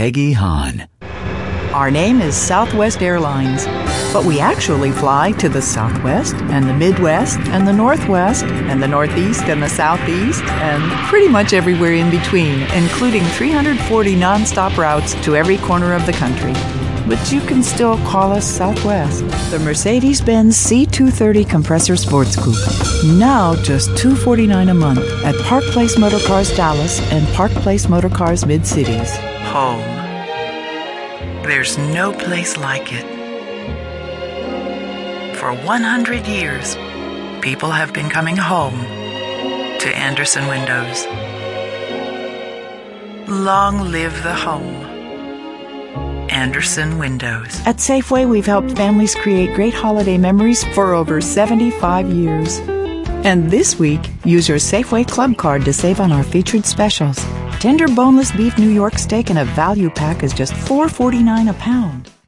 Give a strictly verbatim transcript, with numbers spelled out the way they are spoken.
Peggy Hahn. Our name is Southwest Airlines, but we actually fly to the Southwest and the Midwest and the Northwest and the Northeast and the Southeast and pretty much everywhere in between, including three hundred forty nonstop routes to every corner of the country. But you can still call us Southwest. The Mercedes-Benz C two thirty Compressor Sports Coupe. Now just two hundred forty-nine dollars a month at Park Place Motorcars Dallas and Park Place Motorcars Mid-Cities. Home. There's no place like it. For one hundred years, people have been coming home to Andersen Windows. Long live the home. Andersen Windows. At Safeway, we've helped families create great holiday memories for over seventy-five years. And this week, use your Safeway Club card to save on our featured specials. Tender boneless beef New York steak in a value pack is just four dollars and forty-nine cents a pound.